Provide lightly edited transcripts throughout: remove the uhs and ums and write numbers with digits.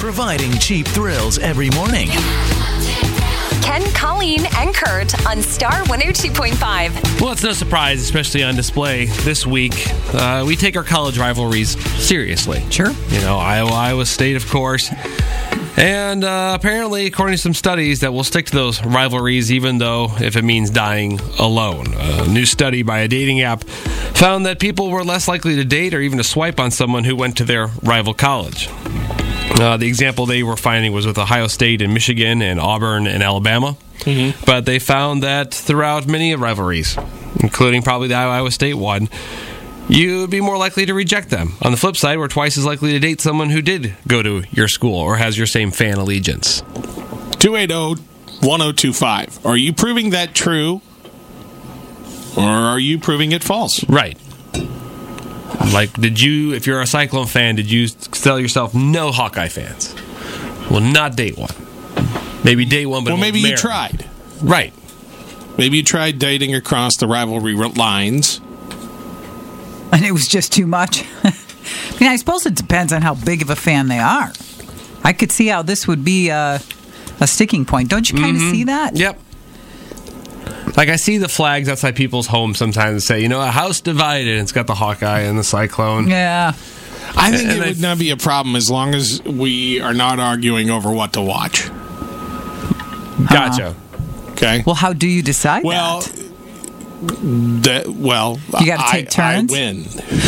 providing cheap thrills every morning. Ken, Colleen, and Kurt on Star 102.5. Well, it's no surprise, especially on display this week. We take our college rivalries seriously. Sure. You know, Iowa State, of course. And apparently, according to some studies, that we'll stick to those rivalries even though if it means dying alone. A new study by a dating app found that people were less likely to date or even to swipe on someone who went to their rival college. The example they were finding was with Ohio State and Michigan and Auburn and Alabama. Mm-hmm. But they found that throughout many rivalries, including probably the Iowa State one, you'd be more likely to reject them. On the flip side, we're twice as likely to date someone who did go to your school or has your same fan allegiance. 280-1025. Are you proving that true, or are you proving it false? Right. Like, if you're a Cyclone fan, did you tell yourself no Hawkeye fans? Will not date one. Maybe date one, but well, maybe you tried. Right. Maybe you tried dating across the rivalry lines. And it was just too much. I mean, I suppose it depends on how big of a fan they are. I could see how this would be a sticking point. Don't you kind of see that? Yep. Like, I see the flags outside people's homes sometimes that say, a house divided, and it's got the Hawkeye and the Cyclone. Yeah. I think it would not be a problem as long as we are not arguing over what to watch. Gotcha. Okay. Well, how do you decide that? You got to take turns. I win.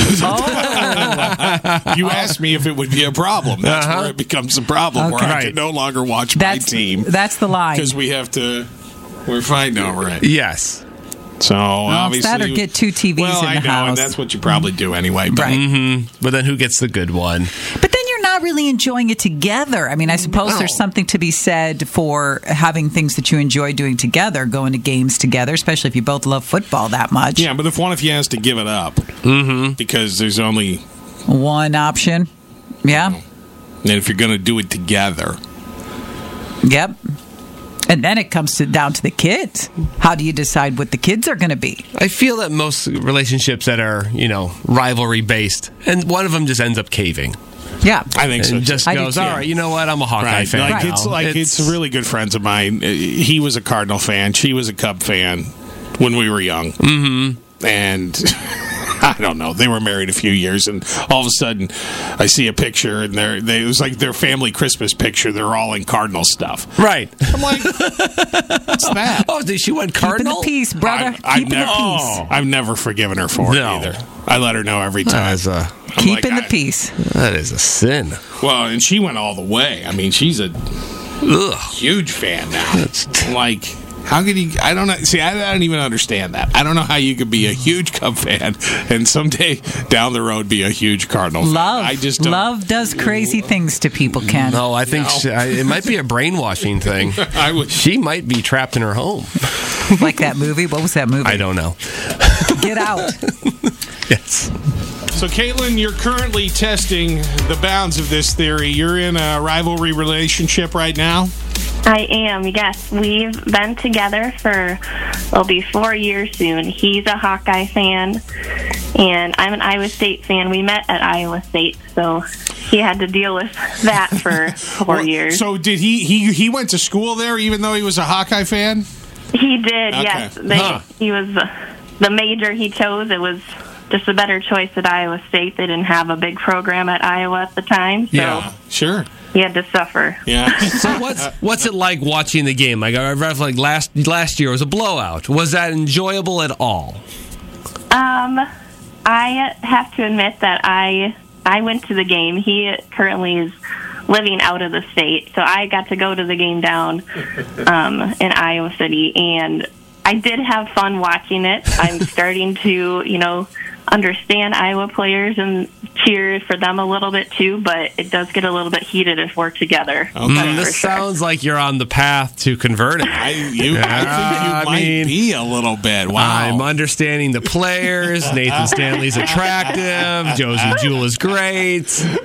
You asked me if it would be a problem. That's where it becomes a problem, where I can no longer watch my team. That's the line. Because we're fighting over it. Yes. So, obviously... It's that or get two TVs in the house. Well, I know, and that's what you probably do anyway. But, right. But then who gets the good one? But then you're not really enjoying it together. I mean, I suppose there's something to be said for having things that you enjoy doing together, going to games together, especially if you both love football that much. Yeah, but if one of you has to give it up, because there's only... one option. Yeah. And if you're going to do it together... Yep. And then it comes down to the kids. How do you decide what the kids are going to be? I feel that most relationships that are, rivalry based, and one of them just ends up caving. Yeah. I think so. Just goes, all right, you know what? I'm a Hawkeye fan. It's really good friends of mine. He was a Cardinal fan. She was a Cub fan when we were young. Mm-hmm. And... I don't know. They were married a few years, and all of a sudden, I see a picture, and it was like their family Christmas picture. They're all in Cardinal stuff. Right. I'm like, what's that? Oh, she went Cardinal? Keeping the peace, brother. Keeping the peace. I've never forgiven her for it either. I let her know every time. Keeping the peace. That is a sin. Well, and she went all the way. I mean, she's a huge fan now. Like... How could you... I don't know. See, I don't even understand that. I don't know how you could be a huge Cub fan and someday down the road be a huge Cardinal fan. I just don't... Love does crazy things to people, Ken. No, I think it might be a brainwashing thing. She might be trapped in her home. Like that movie? What was that movie? I don't know. Get Out. Yes. So, Caitlin, you're currently testing the bounds of this theory. You're in a rivalry relationship right now? I am, yes. We've been together for, it'll be 4 years soon. He's a Hawkeye fan, and I'm an Iowa State fan. We met at Iowa State, so he had to deal with that for 4 years. So did he went to school there even though he was a Hawkeye fan? He did, okay. Yes. He was the major he chose. It was just a better choice at Iowa State. They didn't have a big program at Iowa at the time. So yeah, sure. He had to suffer. Yeah. So what's it like watching the game? Like I read, like last year was a blowout. Was that enjoyable at all? I have to admit that I went to the game. He currently is living out of the state, so I got to go to the game down in Iowa City, and I did have fun watching it. I'm starting to, understand Iowa players and cheer for them a little bit too, but it does get a little bit heated if we're together. Okay. This sounds like you're on the path to converting. I think you might be a little bit. Wow. I'm understanding the players. Nathan Stanley's attractive. Josie Jewell is great.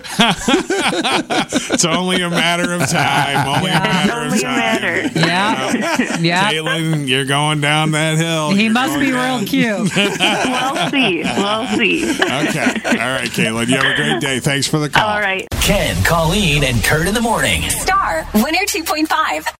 It's only a matter of time. Only a matter. Yeah. Caitlin, you're going down that hill. He must be real cute. We'll see. We'll see. Okay. All right, Caitlin. You have a great day. Thanks for the call. All right. Ken, Colleen, and Kurt in the morning. Star 102.5.